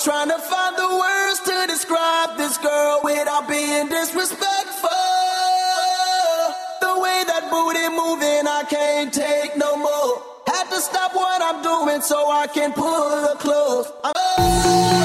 trying to find the words to describe this girl without being disrespectful. The way that booty moving, I can't take no more. Had to stop what I'm doing so I can pull her close.